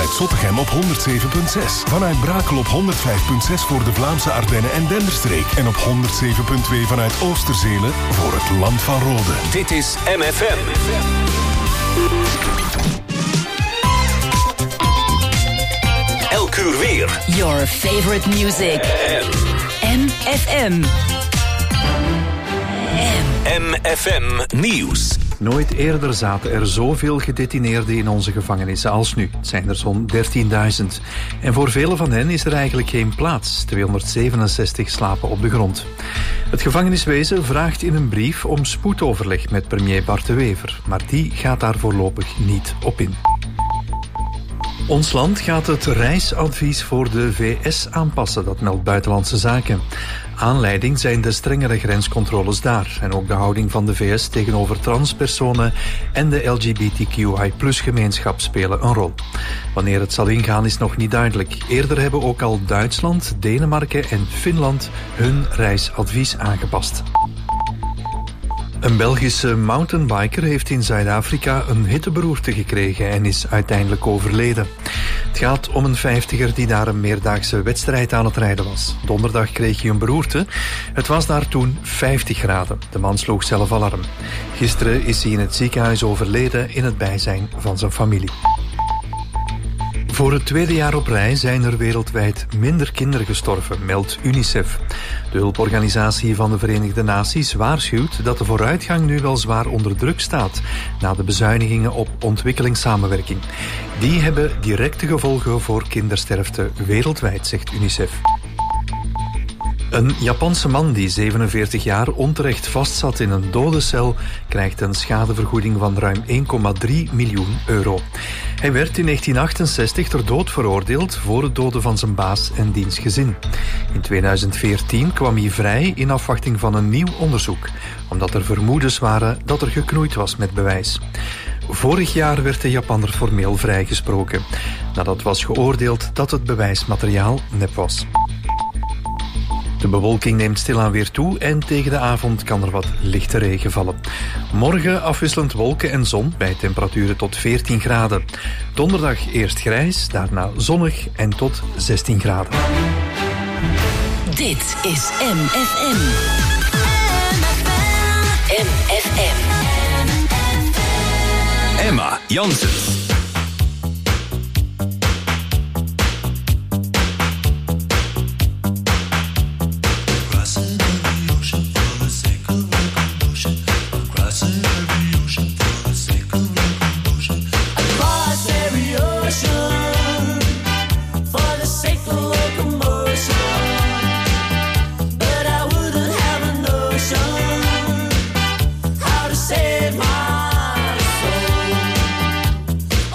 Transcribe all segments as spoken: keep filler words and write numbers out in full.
vanuit Zottegem op honderd zeven komma zes. Vanuit Brakel op honderd vijf komma zes voor de Vlaamse Ardennen en Denderstreek. En op honderd zeven komma twee vanuit Oosterzelen voor het Land van Rode. Dit is M F M. Elk uur weer. Your favorite music. M F M. M F M Nieuws. Nooit eerder zaten er zoveel gedetineerden in onze gevangenissen als nu. Het zijn er zo'n dertienduizend. En voor velen van hen is er eigenlijk geen plaats. tweehonderdzevenenzestig slapen op de grond. Het gevangeniswezen vraagt in een brief om spoedoverleg met premier Bart de Wever. Maar die gaat daar voorlopig niet op in. Ons land gaat het reisadvies voor de V S aanpassen, dat meldt Buitenlandse Zaken. Aanleiding zijn de strengere grenscontroles daar en ook de houding van de V S tegenover transpersonen en de L G B T Q I plus gemeenschap spelen een rol. Wanneer het zal ingaan is nog niet duidelijk. Eerder hebben ook al Duitsland, Denemarken en Finland hun reisadvies aangepast. Een Belgische mountainbiker heeft in Zuid-Afrika een hitteberoerte gekregen en is uiteindelijk overleden. Het gaat om een vijftiger die daar een meerdaagse wedstrijd aan het rijden was. Donderdag kreeg hij een beroerte. Het was daar toen vijftig graden. De man sloeg zelf alarm. Gisteren is hij in het ziekenhuis overleden in het bijzijn van zijn familie. Voor het tweede jaar op rij zijn er wereldwijd minder kinderen gestorven, meldt UNICEF. De hulporganisatie van de Verenigde Naties waarschuwt dat de vooruitgang nu wel zwaar onder druk staat na de bezuinigingen op ontwikkelingssamenwerking. Die hebben directe gevolgen voor kindersterfte wereldwijd, zegt UNICEF. Een Japanse man die zevenenveertig jaar onterecht vastzat in een dodencel krijgt een schadevergoeding van ruim één komma drie miljoen euro. Hij werd in negentien achtenzestig ter dood veroordeeld voor het doden van zijn baas en diens gezin. In tweeduizend veertien kwam hij vrij in afwachting van een nieuw onderzoek, omdat er vermoedens waren dat er geknoeid was met bewijs. Vorig jaar werd de Japanner formeel vrijgesproken, nadat was geoordeeld dat het bewijsmateriaal nep was. De bewolking neemt stilaan weer toe en tegen de avond kan er wat lichte regen vallen. Morgen afwisselend wolken en zon bij temperaturen tot veertien graden. Donderdag eerst grijs, daarna zonnig en tot zestien graden. Dit is M F M. M F M. Emma Jansen. How to save my soul.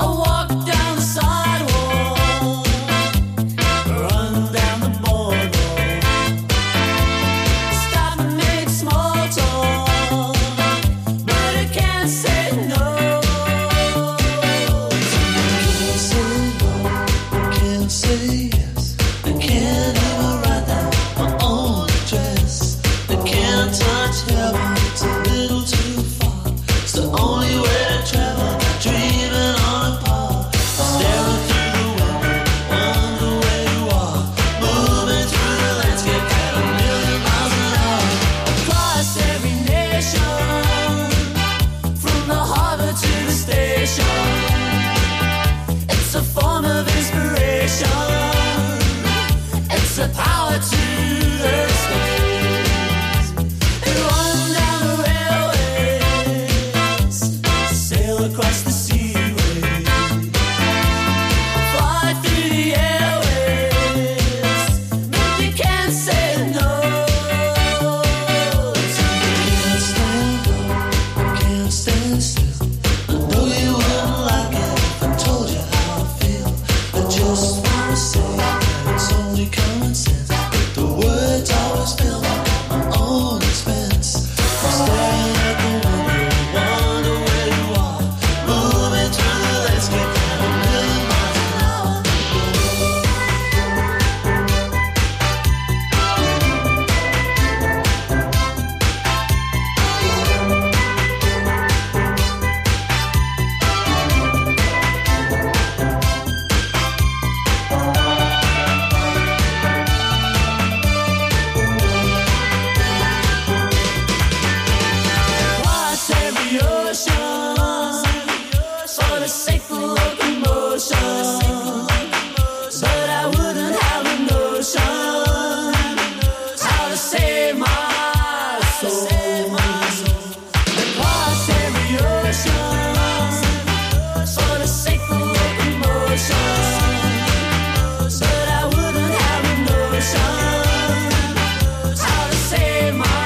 safe locomotion, but I wouldn't have a notion how to save my soul. Across every ocean for the sake of locomotion, but I wouldn't have a notion how to save my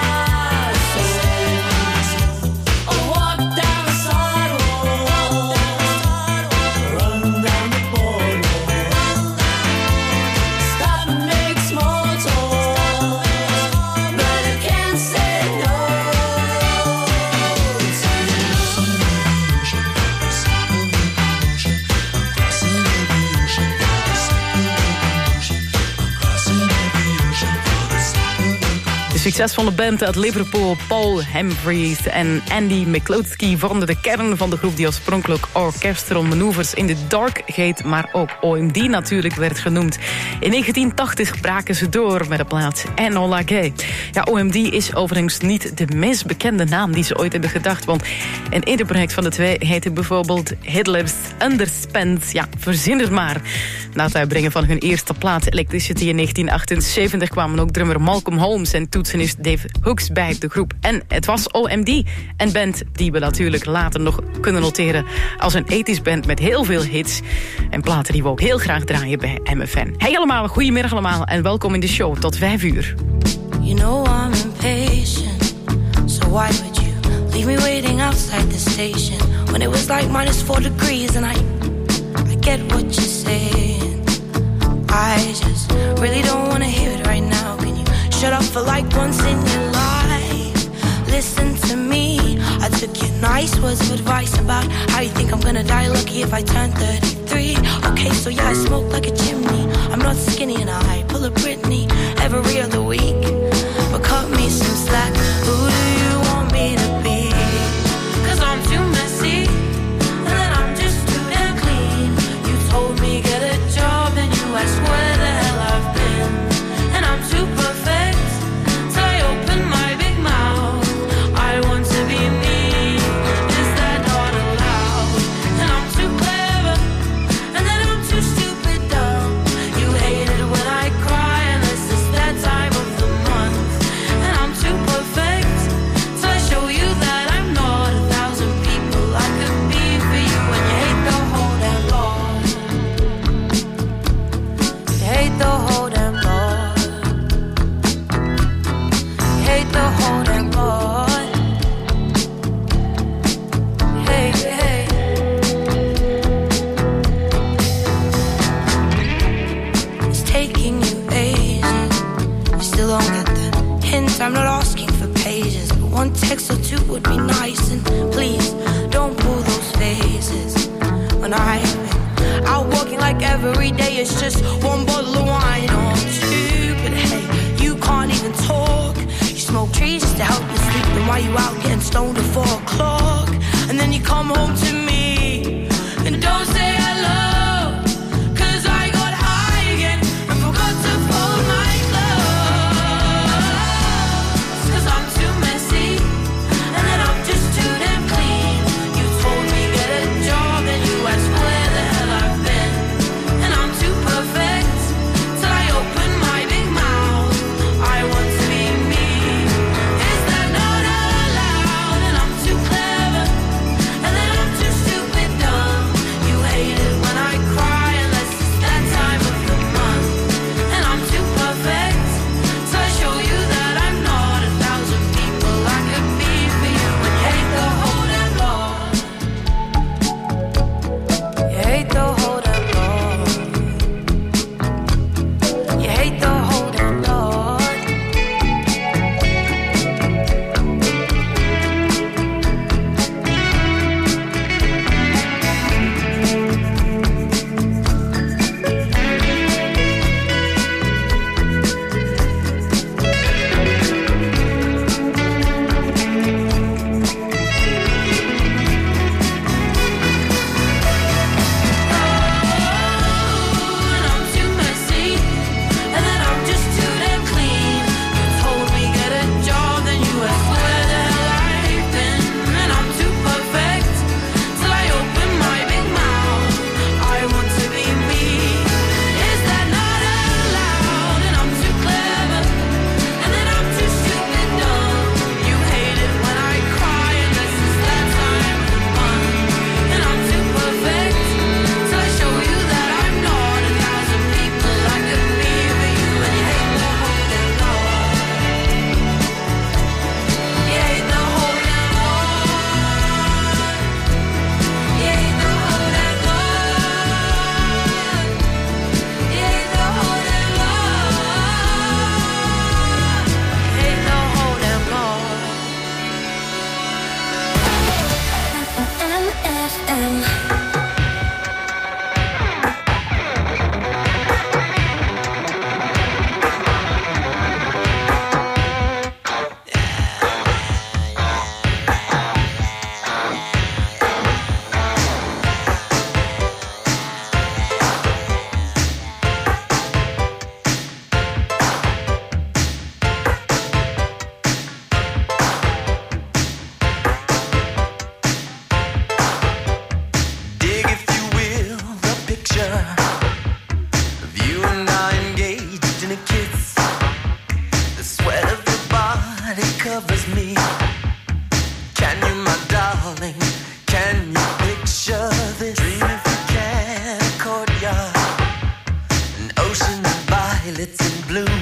soul. I walk down the sidewalk, run down the boardwalk, stop and make small talk, but I can't say no to De succesvolle band uit Liverpool, Paul Humphries en Andy McCloskey, vormden de kern van de groep die oorspronkelijk Orchestral Manoeuvres in the Dark heet, maar ook O M D natuurlijk werd genoemd. In negentien tachtig braken ze door met de plaat Enola Gay. Ja, O M D is overigens niet de meest bekende naam die ze ooit hebben gedacht, want een eerder project van de twee heette bijvoorbeeld Hitler's Underpants. Ja, verzin het maar. Na het uitbrengen van hun eerste plaat Electricity in negentien achtenzeventig kwamen ook drummer Malcolm Holmes en toetsenist Dave Hooks bij de groep. En het was O M D, een band die we natuurlijk later nog kunnen noteren als een tachtiger band met heel veel hits en platen die we ook heel graag draaien bij M F N. Hey allemaal, goedemiddag allemaal en welkom in de show tot vijf uur. You know I'm impatient, so why would you leave me waiting outside the station when it was like minus four degrees and I, I get what you're saying. I just really don't want to hear it right now. Can you shut up for like once in your life? Listen to me. I took your nice words of advice about how you think I'm gonna die lucky if I turn thirty-three. Okay, so yeah, I smoke like a chimney. I'm not skinny and I pull a Britney every other week. But cut me some slack. Who do you want me to be? Cause I'm too messy, and then I'm just too damn clean. You told me get a job and you asked where the hell I've been. And I'm too perfect, so I open my big mouth. I want to be me, is that not allowed? And I'm too clever, and then I'm too stupid dumb. You hate it when I cry, unless it's that time of the month. And I'm too perfect, so I show you that I'm not a thousand people I could be for you. And you hate the whole damn lot. You hate the whole damn lot. You hate the whole damn lot. Hey, hey. It's taking you ages. You still don't get the hint. I'm not asking for pages, but one text or two would be nice. And please don't pull those faces when I've been out walking like every day. It's just one bottle of wine or two. But hey, you can't even talk. You smoke trees just to help you sleep. Then why you out getting stoned at four o'clock? And then you come home to me and don't say hello. Cause I got high again and forgot to fold my clothes. Cause I'm too messy, and then I'm just too damn clean. You told me get a job and you asked where the hell I've been. And I'm too perfect, till I open my big mouth. I want to be me, is that not allowed? And I'm too clever, and then I'm too stupid dumb. picture of you and I engaged in a kiss. The sweat of your body covers me. Can you, my darling, can you picture this? Dream if you can, a courtyard, an ocean of violets in bloom.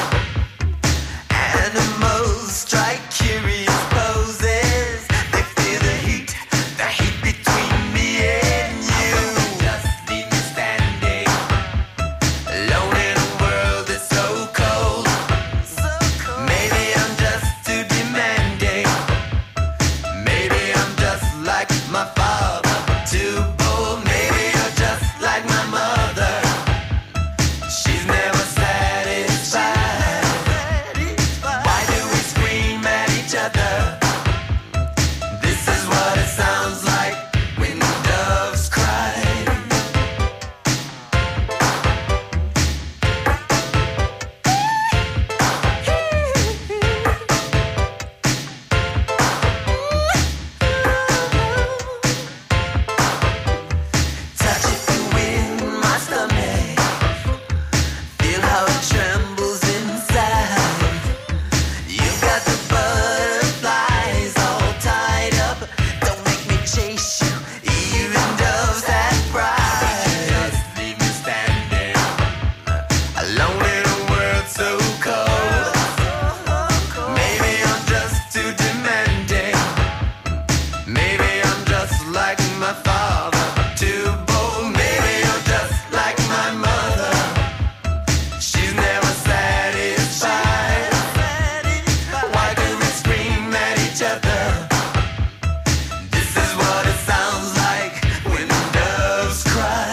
Animals strike curious poses. They feel the heat, the heat between me and you. Just leave me standing alone in a world that's so cold. Maybe I'm just too demanding. Maybe I'm just like my father, too bold. Maybe you're just like my mother. She's never satisfied. Why do we scream at each other? This is what it sounds like when doves cry. Touch it and win my stomach. Feel how it trembles inside. You've got the butterflies all tied up. Don't make me chase you, even doves have pride. Just leave me standing alone in a world so cold. Maybe I'm just too demanding. Maybe I'm just like my father, too bold. Maybe you're just like my mother. She's never satisfied. Why do we scream at each other? This is what it sounds like when doves cry.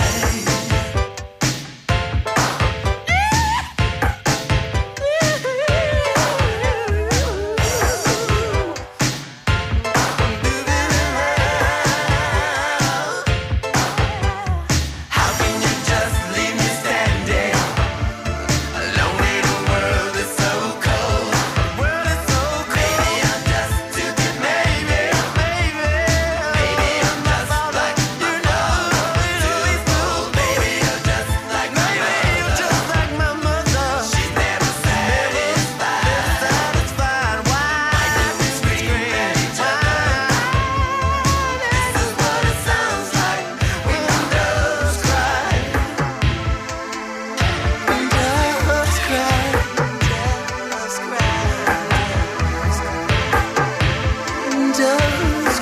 How can you just leave me standing alone in a world that's so cold? World is so cold. Maybe I'm just too demanding. Maybe, maybe I'm just like you know, too bold. Maybe you're just like my mother. Just like my mother. She's never satisfied. Satisfied. Why do we scream at each other? This is what it sounds like when doves cry. When doves cry. Doves cry. Doves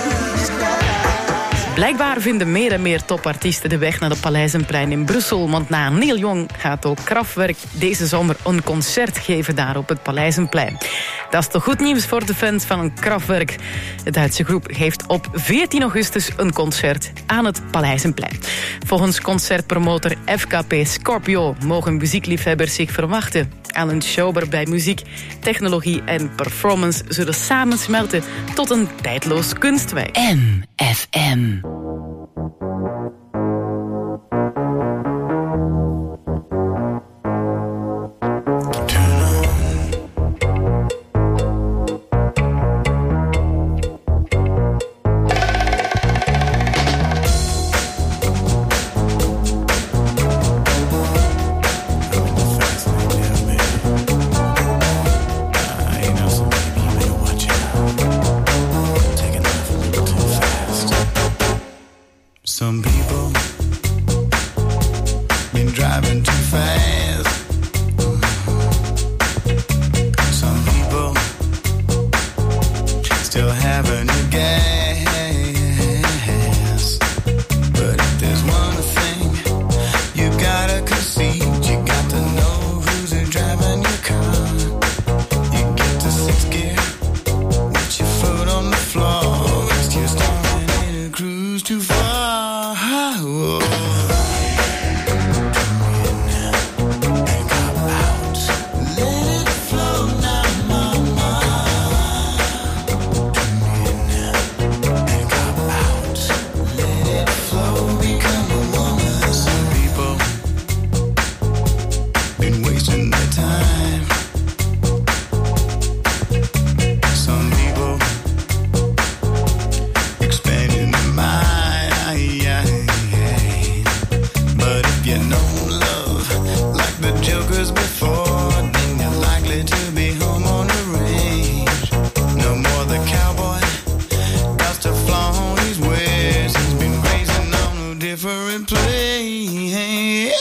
cry. Blijkbaar vinden meer en meer topartiesten de weg naar de Paleizenplein in Brussel. Want na Neil Young gaat ook Kraftwerk deze zomer een concert geven daar op het Paleizenplein. Dat is toch goed nieuws voor de fans van een Kraftwerk. De Duitse groep geeft op veertien augustus een concert aan het Paleizenplein. Volgens concertpromotor F K P Scorpio mogen muziekliefhebbers zich verwachten aan een show waarbij muziek, technologie en performance zullen samensmelten tot een tijdloos kunstwerk. M F M. Some people been driving too fast. Some people still having a gas. But if there's one thing you gotta concede, you got to know who's driving your car. You get to sixth gear with your foot on the floor. It's just starting in a cruise too far. Whoa. and play.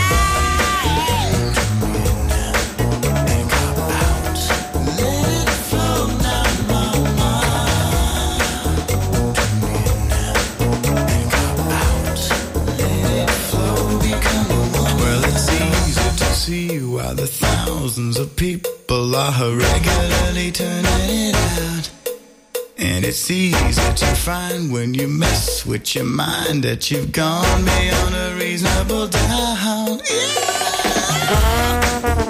See while the thousands of people are regularly turning it out. And it's easy to find when you mess with your mind that you've gone beyond a reasonable doubt. Yeah.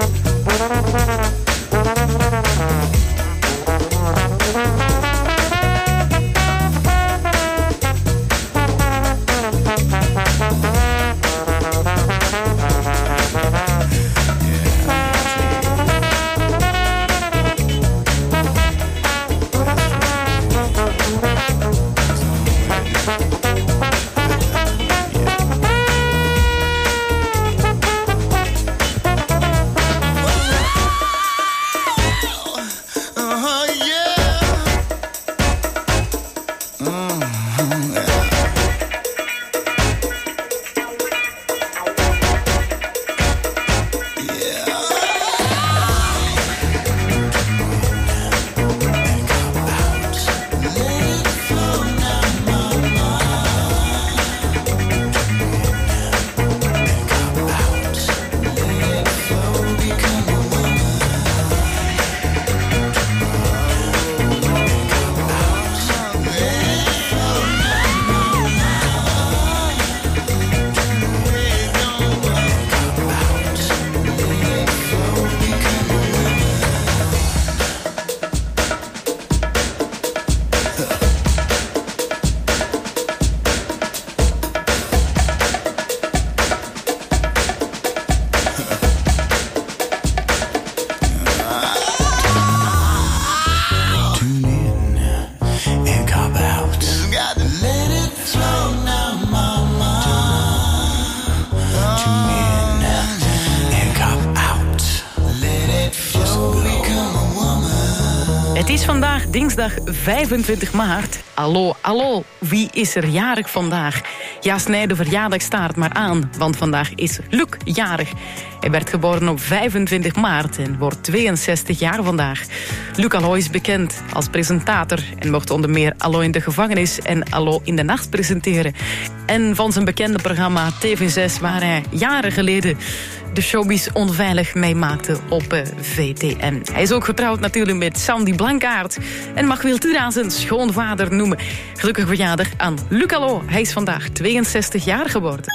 Dinsdag vijfentwintig maart. Allo, allo, wie is er jarig vandaag? Ja, snijd de verjaardagstaart maar aan, want vandaag is Luc jarig. Hij werd geboren op vijfentwintig maart en wordt tweeënzestig jaar vandaag. Luc Allo is bekend als presentator en mocht onder meer Allo in de gevangenis en Allo in de nacht presenteren. En van zijn bekende programma T V zes, waar hij jaren geleden de showbiz onveilig meemaakte op uh, V T N. Hij is ook getrouwd natuurlijk met Sandy Blankaert en mag Wiltura zijn schoonvader noemen. Gelukkig verjaardag aan Luc Allo. Hij is vandaag tweeënzestig jaar geworden.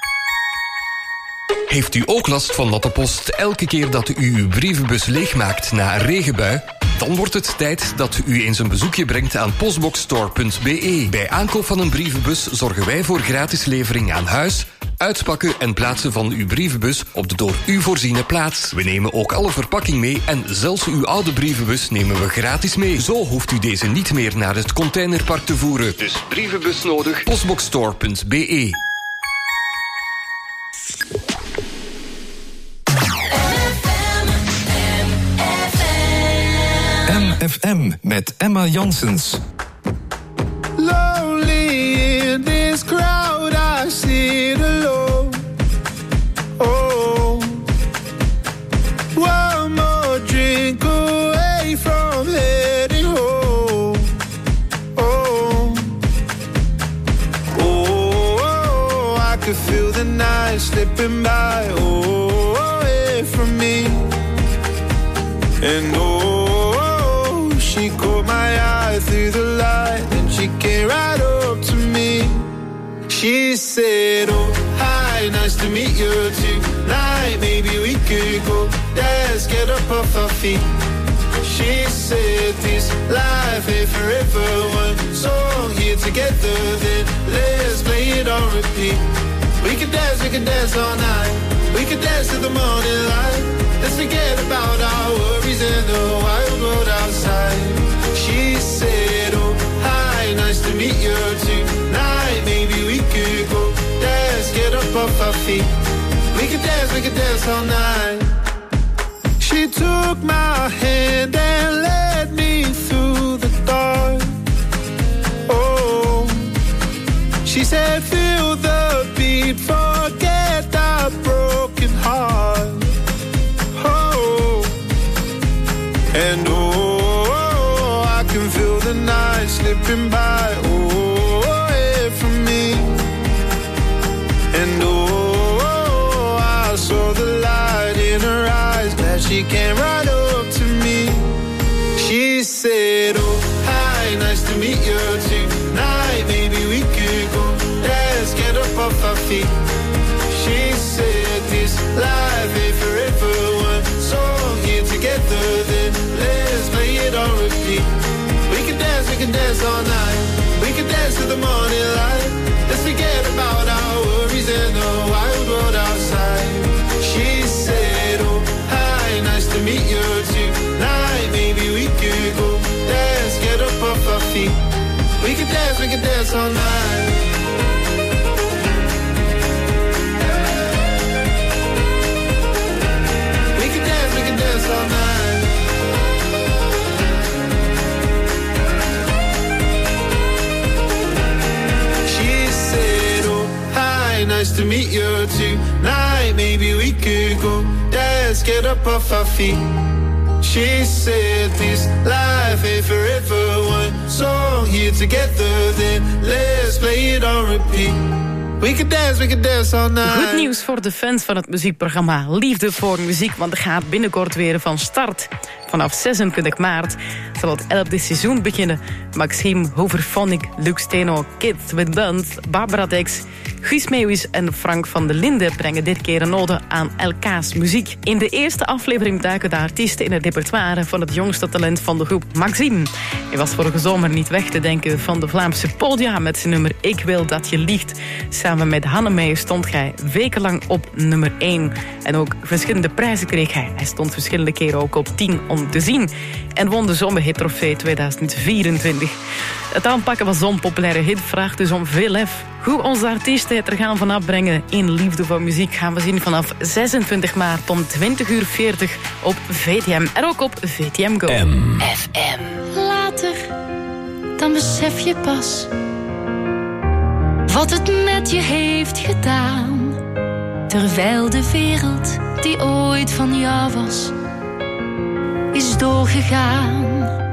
Heeft u ook last van natte post elke keer dat u uw brievenbus leegmaakt na een regenbui? Dan wordt het tijd dat u eens een bezoekje brengt aan postboxstore punt b e. Bij aankoop van een brievenbus zorgen wij voor gratis levering aan huis, uitpakken en plaatsen van uw brievenbus op de door u voorziene plaats. We nemen ook alle verpakking mee en zelfs uw oude brievenbus nemen we gratis mee. Zo hoeft u deze niet meer naar het containerpark te voeren. Dus brievenbus nodig, postboxstore punt b e. M F M met Emma Janssens. Lonely in this crowd, I sit alone. Oh, one more drink away from heading home. Oh, oh, oh, I could feel the night slipping by. Oh, away from me, and oh. She caught my eye through the light and she came right up to me. She said, oh, hi, nice to meet you tonight. Maybe we could go dance, get up off our feet. She said, this life ain't forever. One song here together, then let's play it on repeat. We can dance, we can dance all night. We can dance to the morning light. Let's forget about our worries and the wild world outside. She said, oh, hi, nice to meet you tonight. Maybe we could go dance, get up off our feet. We could dance, we could dance all night. She took my hand and led me through the dark. Oh, she said, feel the beat saw the light in her eyes. Glad she came right up to me. She said, oh, hi, nice to meet you tonight. Maybe we could go dance, get up off our feet. She said, this life ain't forever. One song here together, then let's play it on repeat. We can dance, we can dance all night. We can dance to the morning light. Let's forget about our worries and the wild world outside. She said, oh, hi, nice to meet you tonight. Maybe we could go dance, get up off our feet. We can dance, we can dance all night. We can dance, we can dance all night. She said, oh, hi, nice to meet you tonight. Maybe we could go dance, get up off our feet. She said this life ain't forever. One song here together, then let's play it on repeat. We can dance, we can dance all night. Goed nieuws voor de fans van het muziekprogramma Liefde voor Muziek, want het gaat binnenkort weer van start. Vanaf zesentwintig maart zal het elfde seizoen beginnen. Maxime Hooverphonic, Luc Steno, Kids with Buns, Barbara Dex, Guus Meeuwis en Frank van der Linden brengen dit keer een ode aan elkaars muziek. In de eerste aflevering duiken de artiesten in het repertoire van het jongste talent van de groep, Maxime. Hij was vorige zomer niet weg te denken van de Vlaamse podia met zijn nummer Ik wil dat je liegt. Samen met Hannemey stond hij wekenlang op nummer één. En ook verschillende prijzen kreeg hij. Hij stond verschillende keren ook op tien om te zien. En won de Zomerhit Trofee tweeduizend vierentwintig. Het aanpakken van zo'n populaire hit vraagt dus om veel lef. Hoe onze artiesten het er gaan van afbrengen in Liefde voor Muziek gaan we zien vanaf zesentwintig maart om twintig uur veertig op V T M. En ook op V T M Go. M. F M. Later, dan besef je pas wat het met je heeft gedaan. Terwijl de wereld die ooit van jou was, is doorgegaan.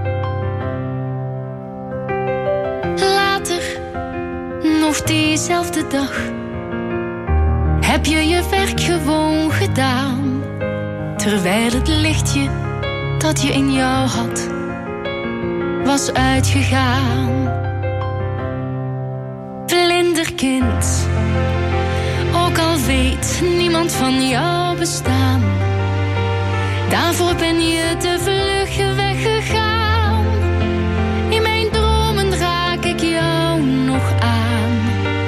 Later, nog diezelfde dag, heb je je werk gewoon gedaan. Terwijl het lichtje dat je in jou had, was uitgegaan. Vlinderkind, ook al weet niemand van jouw bestaan, daarvoor ben je te vlug weggegaan. In mijn dromen raak ik jou nog aan.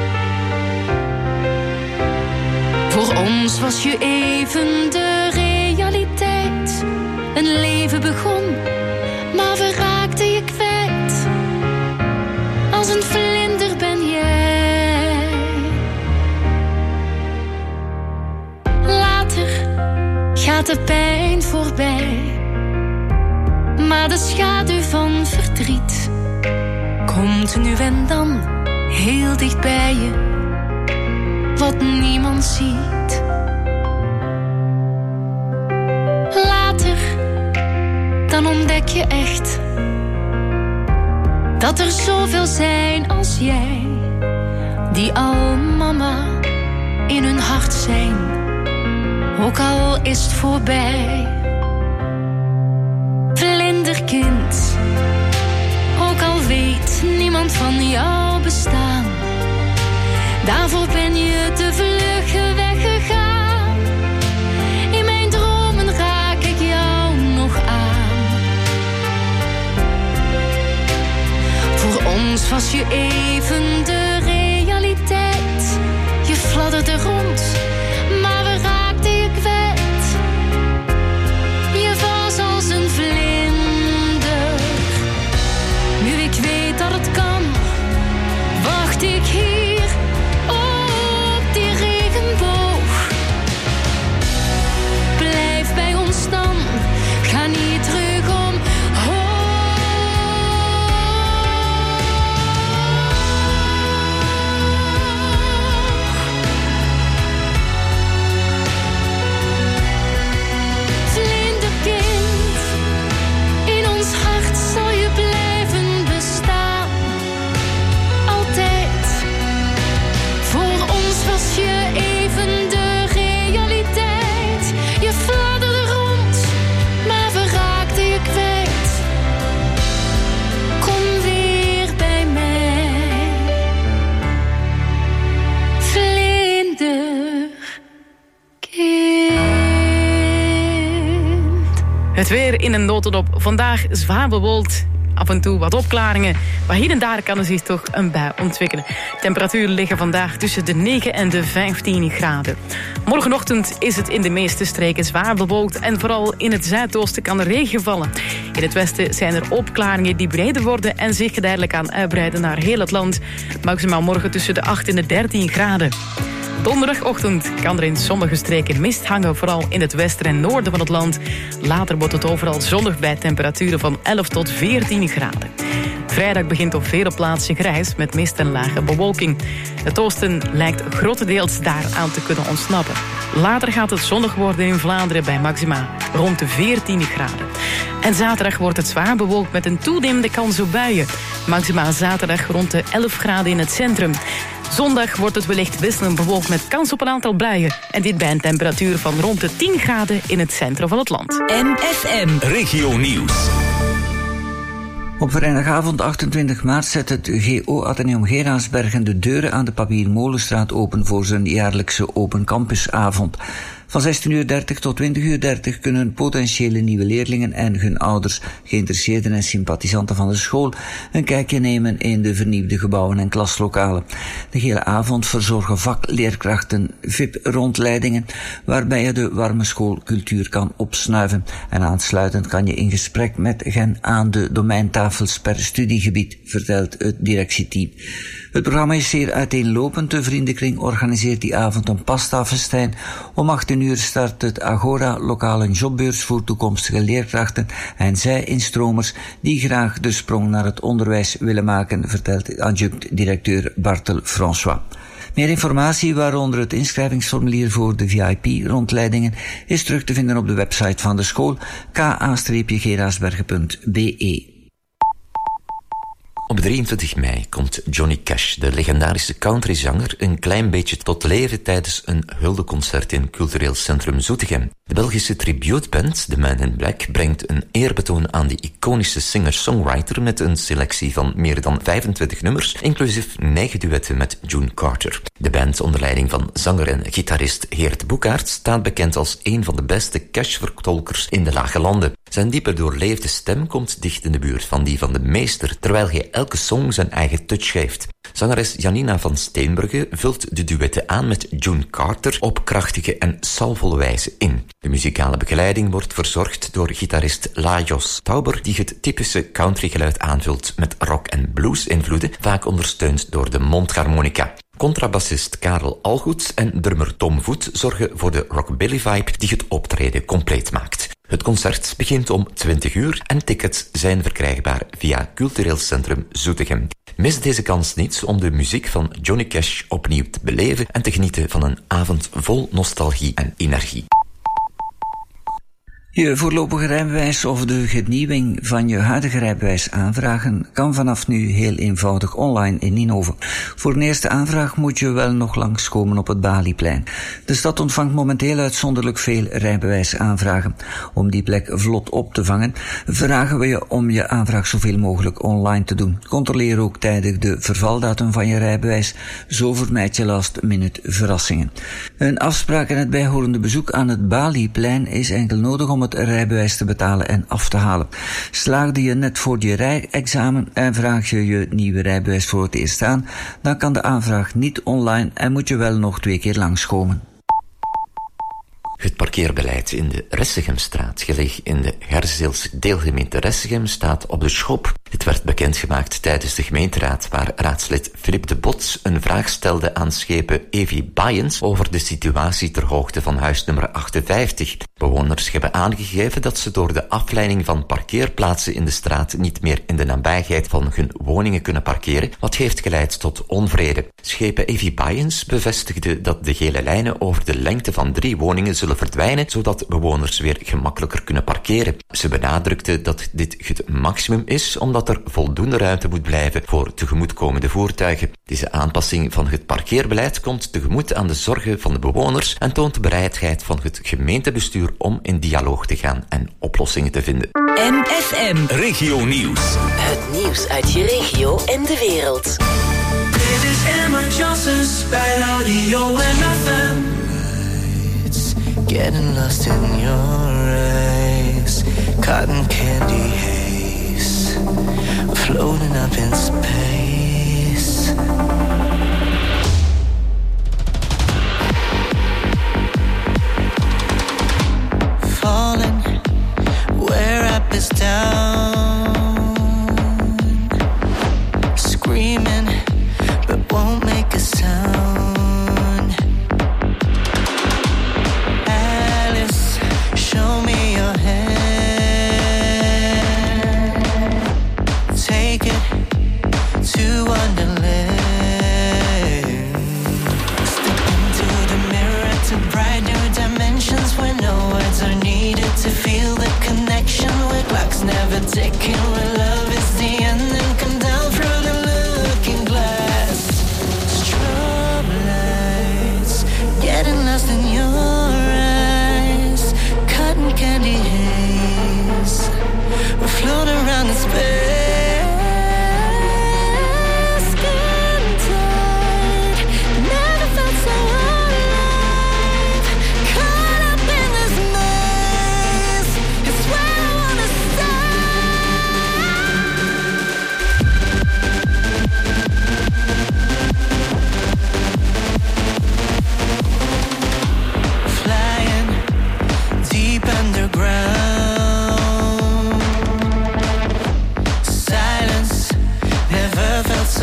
Voor ons was je even de realiteit. Een leven begon, maar we raakten je kwijt. Als een vlinder ben jij. Later gaat de pijn voorbij, maar de schaduw van verdriet komt nu en dan heel dicht bij je, wat niemand ziet. Later, dan ontdek je echt dat er zoveel zijn als jij, die al mama in hun hart zijn, ook al is het voorbij. Vlinderkind, ook al weet niemand van jouw bestaan, daarvoor ben je te vlug weggegaan. In mijn dromen raak ik jou nog aan. Voor ons was je even de realiteit. Je fladderde rond, maar we raakten je kwijt. Je was als een vlinder. Nu ik weet dat het kan, wacht ik hier op die regenboog. Blijf bij ons dan, ga niet terug omhoog. Het weer in een notendop. Vandaag zwaar bewolkt. Af en toe wat opklaringen. Maar hier en daar kan er zich toch een bui ontwikkelen. Temperaturen liggen vandaag tussen de negen en de vijftien graden. Morgenochtend is het in de meeste streken zwaar bewolkt. En vooral in het zuidoosten kan er regen vallen. In het westen zijn er opklaringen die breder worden en zich geleidelijk aan uitbreiden naar heel het land. Maximaal morgen tussen de acht en de dertien graden. Donderdagochtend kan er in sommige streken mist hangen, vooral in het westen en noorden van het land. Later wordt het overal zonnig bij temperaturen van elf tot veertien graden. Vrijdag begint op vele plaatsen grijs met mist en lage bewolking. Het oosten lijkt grotendeels daaraan te kunnen ontsnappen. Later gaat het zonnig worden in Vlaanderen bij maxima rond de veertien graden. En zaterdag wordt het zwaar bewolkt met een toenemende kans op buien. Maxima zaterdag rond de elf graden in het centrum. Zondag wordt het wellicht wisselend bewolkt met kans op een aantal buien. En dit bij een temperatuur van rond de tien graden in het centrum van het land. M F M. Regio Nieuws. Op vrijdagavond achtentwintig maart zet het G O Atheneum Geraardsbergen de deuren aan de Papiermolenstraat open voor zijn jaarlijkse Open Campusavond. Van zestien uur dertig tot twintig uur dertig kunnen potentiële nieuwe leerlingen en hun ouders, geïnteresseerden en sympathisanten van de school, een kijkje nemen in de vernieuwde gebouwen en klaslokalen. De hele avond verzorgen vakleerkrachten V I P-rondleidingen, waarbij je de warme schoolcultuur kan opsnuiven. En aansluitend kan je in gesprek met hen aan de domeintafels per studiegebied, vertelt het directieteam. Het programma is zeer uiteenlopend. De vriendenkring organiseert die avond een pasta-festijn. Om achttien uur start het Agora, lokale jobbeurs voor toekomstige leerkrachten en zij-instromers die graag de sprong naar het onderwijs willen maken, vertelt adjunct-directeur Bartel François. Meer informatie, waaronder het inschrijvingsformulier voor de V I P-rondleidingen, is terug te vinden op de website van de school k a geraarsbergen punt b e. Op drieëntwintig mei komt Johnny Cash, de legendarische countryzanger, een klein beetje tot leven tijdens een huldeconcert in Cultureel Centrum Zoetegem. De Belgische tributeband, The Man in Black, brengt een eerbetoon aan die iconische singer-songwriter met een selectie van meer dan vijfentwintig nummers, inclusief negen duetten met June Carter. De band onder leiding van zanger en gitarist Geert Boekaert staat bekend als een van de beste Cash-vertolkers in de Lage Landen. Zijn diepe doorleefde stem komt dicht in de buurt van die van de meester, terwijl hij elke song zijn eigen touch geeft. Zangeres Janina van Steenbrugge vult de duetten aan met June Carter op krachtige en soulvolle wijze in. De muzikale begeleiding wordt verzorgd door gitarist Lajos Tauber, die het typische countrygeluid aanvult met rock- en blues-invloeden, vaak ondersteund door de mondharmonica. Contrabassist Karel Algoed en drummer Tom Voet zorgen voor de rockabilly-vibe die het optreden compleet maakt. Het concert begint om twintig uur en tickets zijn verkrijgbaar via Cultureel Centrum Zoetegem. Mis deze kans niet om de muziek van Johnny Cash opnieuw te beleven en te genieten van een avond vol nostalgie en energie. Je voorlopige rijbewijs of de vernieuwing van je huidige rijbewijs aanvragen kan vanaf nu heel eenvoudig online in Ninove. Voor een eerste aanvraag moet je wel nog langskomen op het Balieplein. De stad ontvangt momenteel uitzonderlijk veel rijbewijsaanvragen. Om die plek vlot op te vangen, vragen we je om je aanvraag zoveel mogelijk online te doen. Controleer ook tijdig de vervaldatum van je rijbewijs, zo vermijd je last minute verrassingen. Een afspraak en het bijhorende bezoek aan het Balieplein is enkel nodig om het rijbewijs te betalen en af te halen. Slaagde je net voor je rijexamen en vraag je je nieuwe rijbewijs voor het eerst aan, dan kan de aanvraag niet online en moet je wel nog twee keer langskomen. Het parkeerbeleid in de Ressegemstraat, gelegen in de Herzeelse deelgemeente Ressegem, staat op de schop. Dit werd bekendgemaakt tijdens de gemeenteraad, waar raadslid Filip de Bot een vraag stelde aan schepen Evi Bayens over de situatie ter hoogte van huis nummer achtenvijftig. Bewoners hebben aangegeven dat ze door de afleiding van parkeerplaatsen in de straat niet meer in de nabijheid van hun woningen kunnen parkeren, wat heeft geleid tot onvrede. Schepen Evi Bayens bevestigde dat de gele lijnen over de lengte van drie woningen zullen verdwijnen, zodat bewoners weer gemakkelijker kunnen parkeren. Ze benadrukte dat dit het maximum is, omdat er voldoende ruimte moet blijven voor tegemoetkomende voertuigen. Deze aanpassing van het parkeerbeleid komt tegemoet aan de zorgen van de bewoners en toont de bereidheid van het gemeentebestuur om in dialoog te gaan en oplossingen te vinden. M F M. Regio Nieuws. Het nieuws uit je regio en de wereld. Dit is Emma Johnson's bij Radio M F M. Getting lost in your eyes. haze, cotton candy haze, floating up in space. Falling where up is down, screaming but won't make a sound. Alice, show me your hand, take it to Wonderland. Step into the mirror to bright new dimensions where no words are needed to feel the connection, where clocks never ticking, where love is the end and come down through the looking glass. Strobe lights, getting lost in your eyes, cotton candy haze, we float around in space. Skin tight, never felt so alive, caught up in this maze, it's where I wanna flying deep underground. Silence never felt so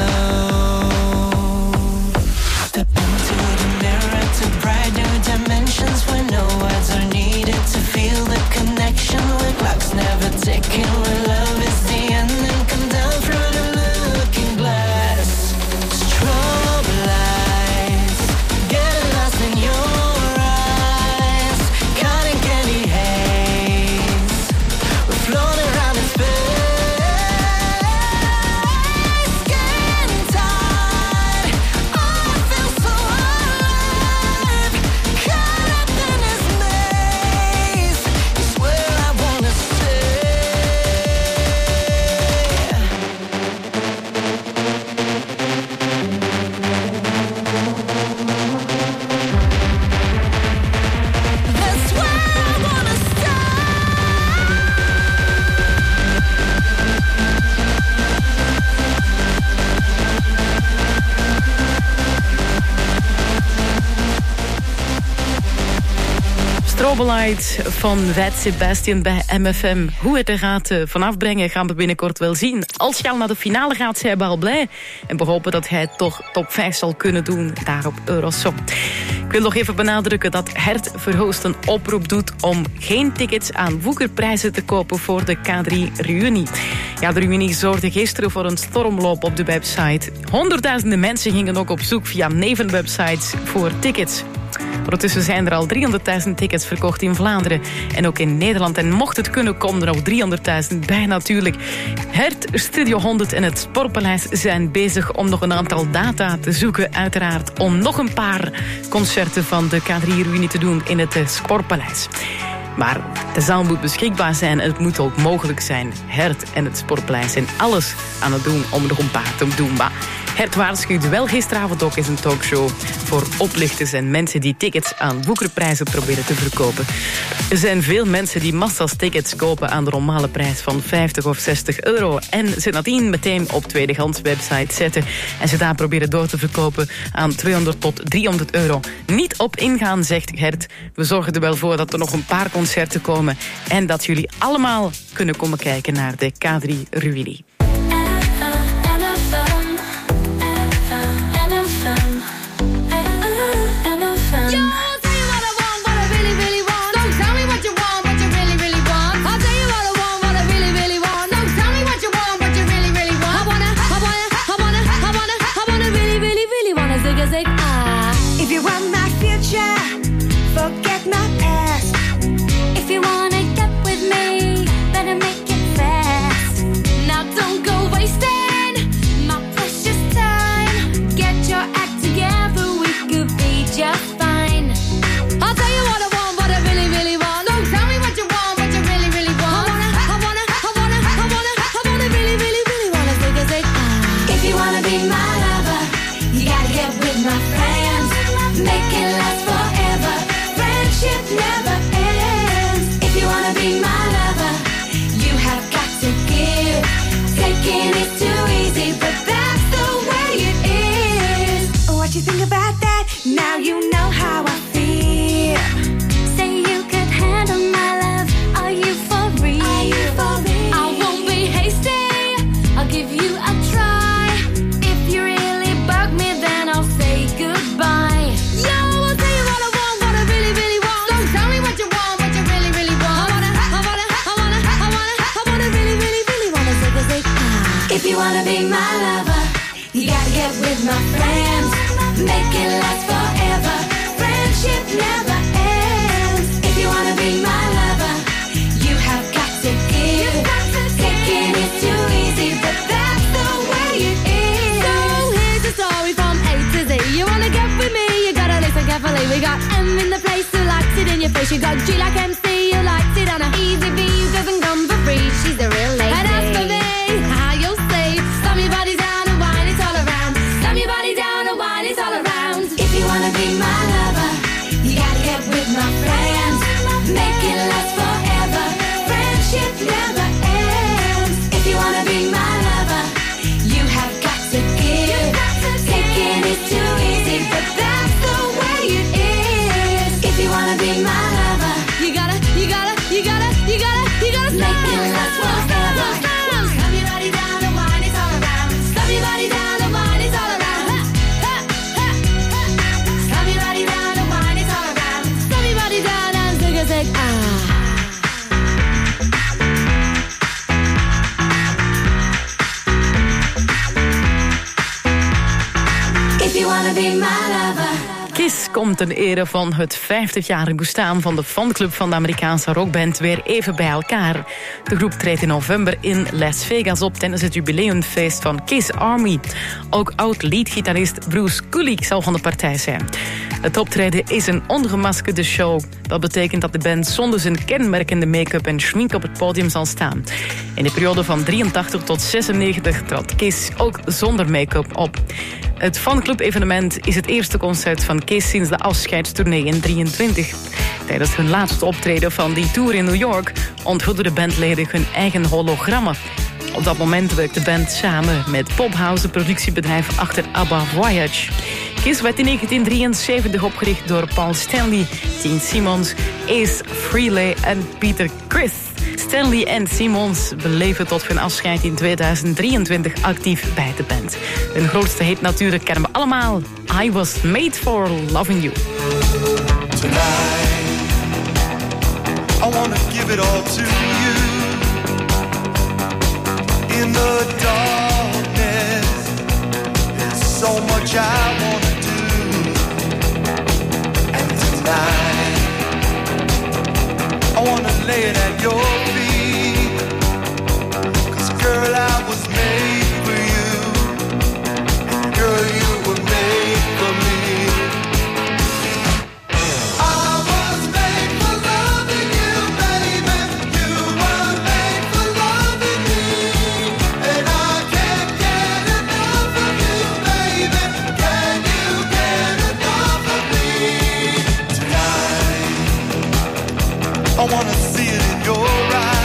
loud. Step into the mirror to bright new dimensions where no words are needed to feel the connection, where clocks never ticking, where love is the end and come down through the looking glass. Strobe lights, getting lost in your eyes, cotton candy haze, we float around in space. Skin tight, oh, I feel so alive, caught up in this maze, it's where I wanna stay. That's where I wanna Strobelight van Wet Sebastian bij M F M. Hoe het er gaat uh, vanaf brengen gaan we binnenkort wel zien. Als je al naar de finale gaat, zijn we al blij. En we hopen dat hij het toch top vijf zal kunnen doen daar op Eurosong. Ik wil nog even benadrukken dat Hert Verhoost een oproep doet om geen tickets aan woekerprijzen te kopen voor de K drie Reunie. Ja, de reunie zorgde gisteren voor een stormloop op de website. Honderdduizenden mensen gingen ook op zoek via nevenwebsites voor tickets. Ondertussen zijn er al driehonderdduizend tickets verkocht in Vlaanderen en ook in Nederland. En mocht het kunnen, komen er nog driehonderdduizend bij natuurlijk. Hert, Studio honderd en het Sportpaleis zijn bezig om nog een aantal data te zoeken. Uiteraard om nog een paar concerten van de K drie Reunie te doen in het Sportpaleis. Maar de zaal moet beschikbaar zijn en het moet ook mogelijk zijn. Hert en het Sportpaleis zijn alles aan het doen om er nog een paar te doen. Maar Hert waarschuwt wel gisteravond ook in zijn talkshow voor oplichters en mensen die tickets aan woekerprijzen proberen te verkopen. Er zijn veel mensen die massa's tickets kopen aan de normale prijs van vijftig of zestig euro en ze nadien meteen op tweedehands website zetten en ze daar proberen door te verkopen aan tweehonderd tot driehonderd euro. Niet op ingaan, zegt Hert. We zorgen er wel voor dat er nog een paar concerten komen en dat jullie allemaal kunnen komen kijken naar de K drie Reunie. Forget my past. If you wanna get with me, better make it fast. Now don't go wasting my precious time. Get your act together, we could be just fine. I'll tell you what I want, what I really, really want. Don't tell me what you want, what you really, really want. I wanna, I wanna, I wanna, I wanna, I wanna really, really, really wanna zig a zig. If you wanna be my lover, you gotta get with my friends. Make it last forever. Friends wanna be my lover, you gotta get with my friends. Make it last forever. Friendship never ends. If you wanna be my lover, you have got to give. Taking is too easy, but that's the way it is. So here's the story from A to Z. You wanna get with me, you gotta listen carefully. We got M in the place who likes it in your face. You got G like M C, who likes it on a easy V, who doesn't come for free. She's a real lady. And as for me, how you'll say, slam your body down and wine it all around. Slam your body down and wine it all around. If you wanna be my lover, you gotta get with my friends. Make it last forever. Friendship never ends. If you wanna be my lover, you have got to give. Taking is too easy, but that's the way it is. If you wanna be my lover, you gotta, you gotta, you gotta, you gotta, you gotta make it last forever. Slam your body down and wine it all around. Slam your body down and wine it all around. Slam your body down and wine it all around. Slam your body down and zig a zig ah. If you wanna be my lover. Kiss komt ten ere van het vijftigjarig bestaan van de fanclub van de Amerikaanse rockband weer even bij elkaar. De groep treedt in november in Las Vegas op tijdens het jubileumfeest van Kiss Army. Ook oud-leadgitarist Bruce Kulick zal van de partij zijn. Het optreden is een ongemaskerde show. Dat betekent dat de band zonder zijn kenmerkende make-up en schmink op het podium zal staan. In de periode van drieëntachtig tot zesennegentig trad Kiss ook zonder make-up op. Het fanclub-evenement is het eerste concert van Kiss sinds de afscheidstournee in drieëntwintig. Tijdens hun laatste optreden van die tour in New York onthulden de bandleden hun eigen hologrammen. Op dat moment werkte de band samen met Pophouse, het productiebedrijf achter ABBA Voyage. Kiss werd in negentien drieënzeventig opgericht door Paul Stanley, Gene Simmons, Ace Frehley en Peter Criss. Stanley en Simmons beleven tot hun afscheid in tweeduizend drieëntwintig actief bij de band. Hun grootste hit natuurlijk kennen we allemaal. I Was Made For Loving You. Tonight, I wanna give it all to you. In the darkness, there's so much I wanna do. And tonight, I wanna lay it at your feet. 'Cause girl, I was made for you. And girl, you were made for me. I was made for loving you, baby. You were made for loving me. And I can't get enough of you, baby. Can you get enough of me? Tonight, I wanna see it in your eyes.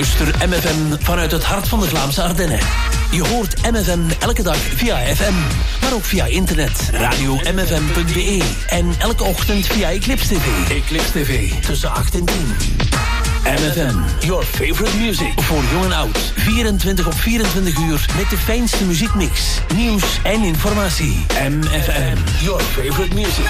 Beluister M F M vanuit het hart van de Vlaamse Ardennen. Je hoort M F M elke dag via F M, maar ook via internet, radio m f m punt b e en elke ochtend via Eclipse T V. Eclipse T V, tussen acht en tien. M F M, your favorite music. Voor jong en oud, vierentwintig op vierentwintig uur met de fijnste muziekmix, nieuws en informatie. M F M, your favorite music.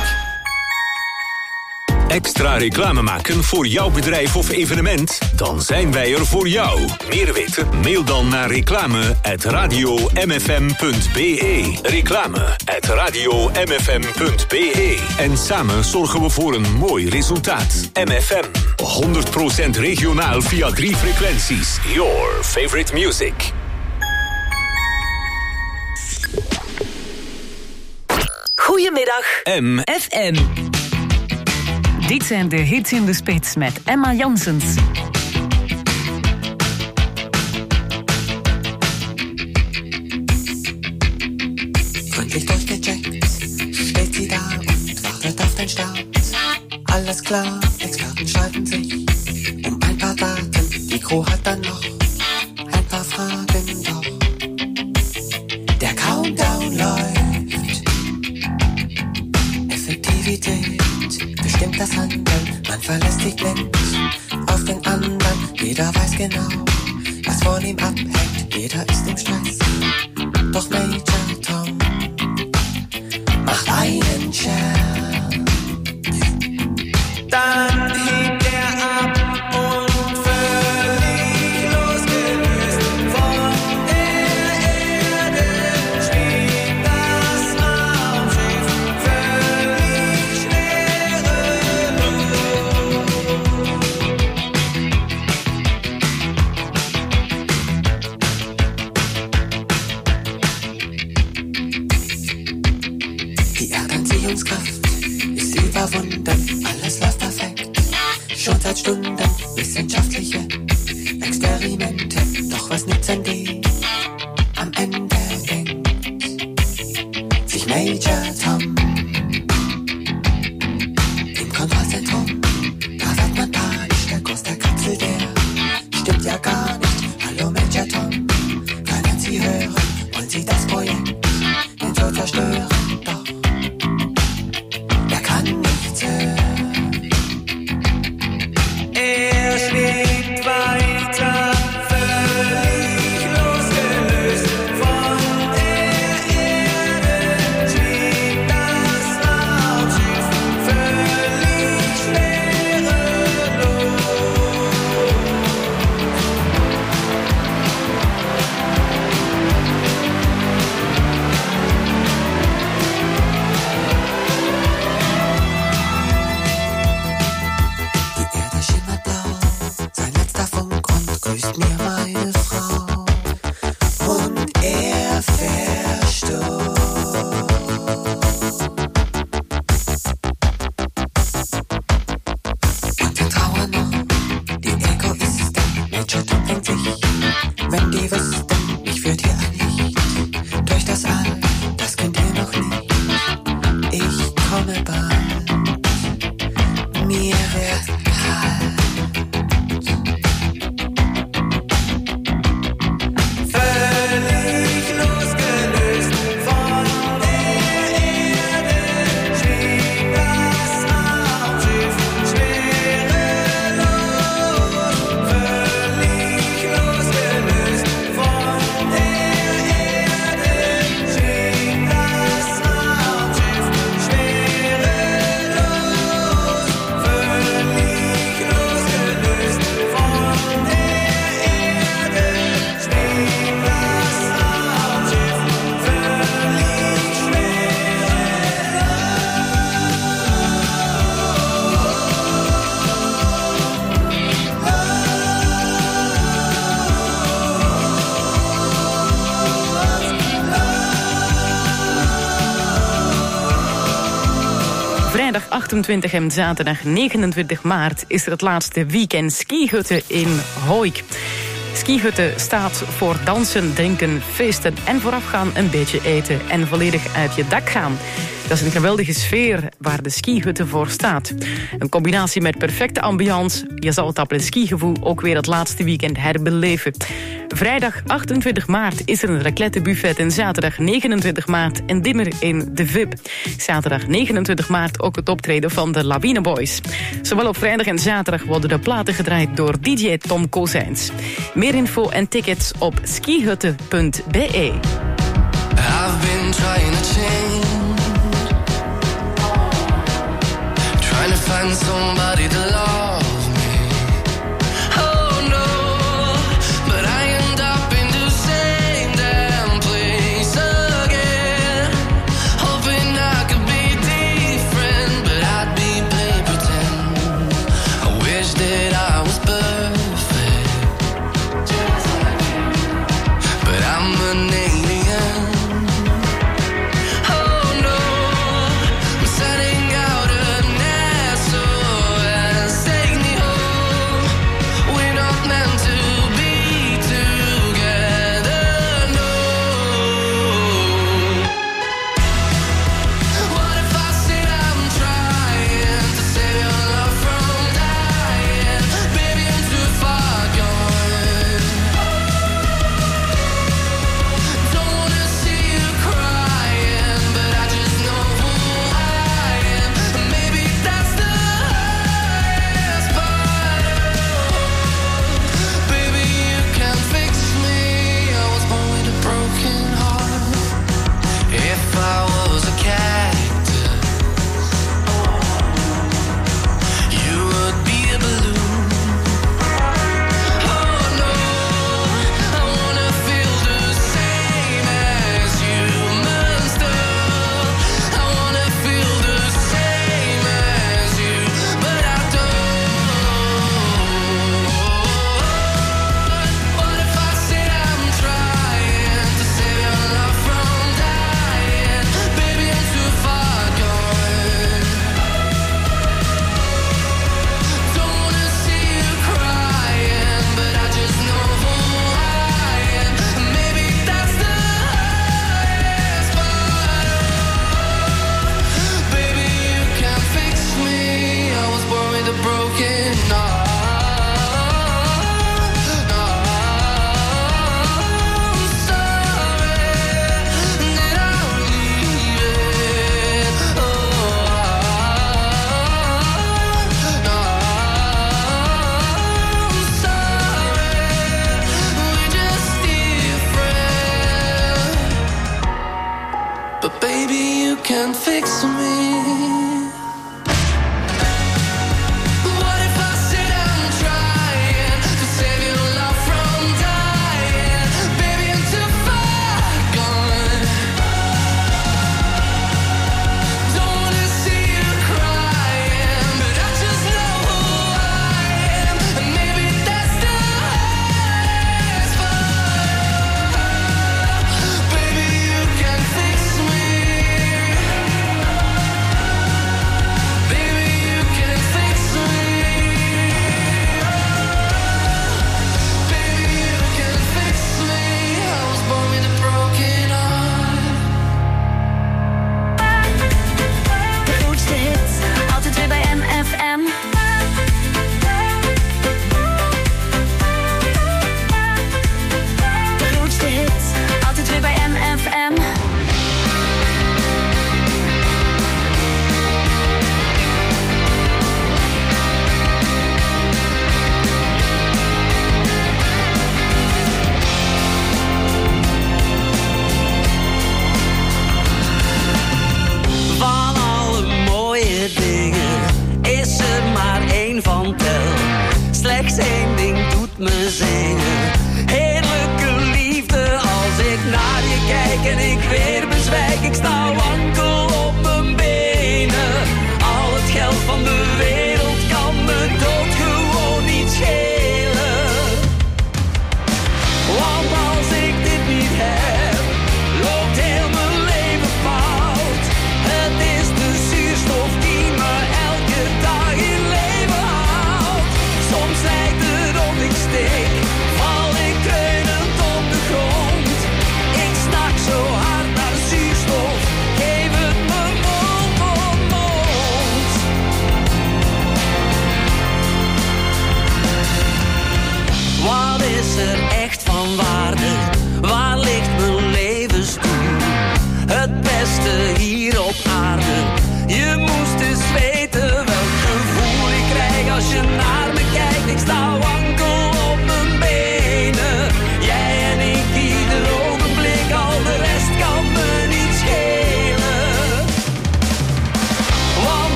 Extra reclame maken voor jouw bedrijf of evenement? Dan zijn wij er voor jou. Meer weten? Mail dan naar reclame at radio m f m punt b e. Reclame at radio m f m punt b e. En samen zorgen we voor een mooi resultaat. M F M, honderd procent regionaal via drie frequenties. Your favorite music. Goedemiddag, M F M. Dit zijn de hits in de spits met Emma Janssens. Gründlich durchgecheckt, steht sie da und wartet auf den Start. Alles klar, Experten streiten sich um ein paar Daten. Die Crew hat dann noch ein paar Fragen, doch der Countdown läuft. Effektivität bestimmt das Handeln, man verlässt sich blind auf den anderen. Jeder weiß genau, was von ihm abhängt, jeder ist im Stress. Doch Major Tom macht einen Scherz, dann hebt er ab und völlig losgelöst von der Erde schwebt das Raumschiff völlig schwerelos. Die Erdanziehungskraft ist überwunden, alles läuft perfekt. Schon seit Stunden wissenschaftliche Experimente. Doch was nützen die? Am Ende denkt sich Major Tom im Kontrollzentrum. Da wird man panisch, der Kurs der Kapsel, der stimmt ja gar nicht. Hallo Major Tom, können Sie hören? Wollen Sie das Projekt denn so zerstören? Doch er kann nichts hören. Er schwebt weiter, völlig losgelöst von der Erde schwebt das Raumschiff völlig schwerelos. Die Erde schimmert blau, sein letzter Funk und grüßt mir meine Frau. Und er verstummt. Und wir trauern noch, die Egoisten. Major Tom denkt sich, wenn die wüssten, mich führt hier ein Licht durch das All, das könnt ihr noch nicht. Ich komme bald, mir wird völlig losgelöst von der Erde schwebt das Raumschiff schwerelos. Völlig losgelöst von der Erde schwebt das Raumschiff schwerelos. Völlig losgelöst von der Erde schwebt das Raumschiff völlig schwerelos. Vrijdag achtentwintig en zaterdag negenentwintig maart is er het laatste weekend skihutten in Hooik. Skihutten staat voor dansen, drinken, feesten en voorafgaan een beetje eten en volledig uit je dak gaan. Dat is een geweldige sfeer waar de skihutte voor staat. Een combinatie met perfecte ambiance. Je zal het appel- skigevoel ook weer het laatste weekend herbeleven. Vrijdag achtentwintig maart is er een raclettebuffet en zaterdag negenentwintig maart een dinner in de V I P. Zaterdag negenentwintig maart ook het optreden van de Lawine Boys. Zowel op vrijdag en zaterdag worden de platen gedraaid door D J Tom Kozijns. Meer info en tickets op skihutte punt b e. I've been trying to change, trying to find somebody to love me. Oh no, but I end up in the same damn place again. Hoping I could be different, but I'd be playing pretend. I wish that I was perfect, but I'm an alien.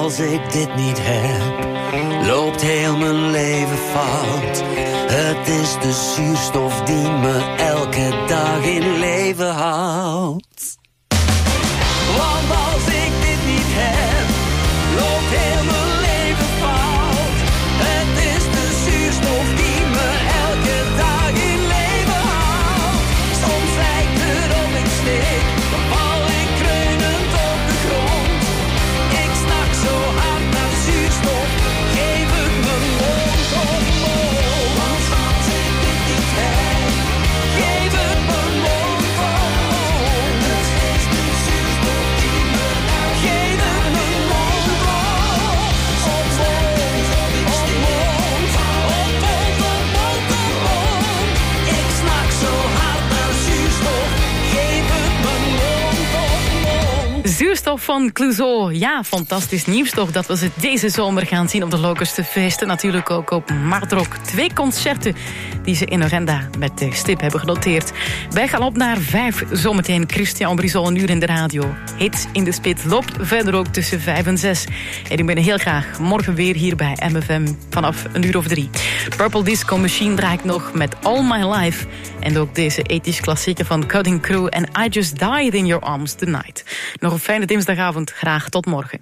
als ik dit niet heb, loopt heel mijn leven fout. Het is de zuurstof die me elke dag in leven houdt. Want als ik dit niet heb, loopt heel mijn leven fout. Het is de zuurstof die me elke dag in leven houdt. Soms lijkt het op ik stik, dan val ik kreunend op de grond. Ik snak zo hard naar zuurstof, geef het mijn mond op mond. Want als ik dit niet heb, geef het mijn mond op mond. Het is de zuurstof die me geef het mijn mond op mond. Op mond, op mond, op mond, op mond, op mond. Ik snak zo hard naar zuurstof, geef het mijn mond op mond. Zuurstof van Clouseau. Ja, fantastisch nieuws toch dat we ze deze zomer gaan zien op de Locuste Feesten. Natuurlijk ook op Martrock. Twee concerten die ze in agenda met de stip hebben genoteerd. Wij gaan op naar vijf. Zometeen Christian Brisol, een uur in de radio. Hits in de Spit loopt verder ook tussen vijf en zes. En ik ben heel graag morgen weer hier bij M F M vanaf een uur of drie. Purple Disco Machine draait nog met All My Life. En ook deze ethisch klassieker van Cutting Crew en I Just Died in Your Arms Tonight. Nog een fijne dinsdagavond. Graag tot morgen.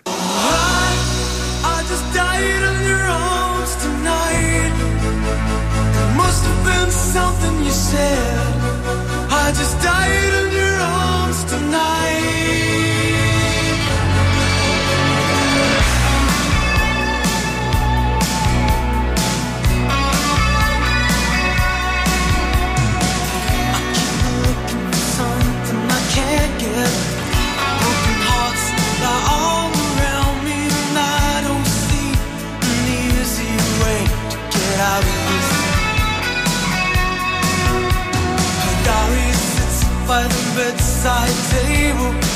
I just died in your arms tonight. It must have been something you said. I just died in your arms tonight. I keep looking for something I can't get. Broken hearts lie all around me and I don't see an easy way to get out of this. Her diary sits by the bedside table.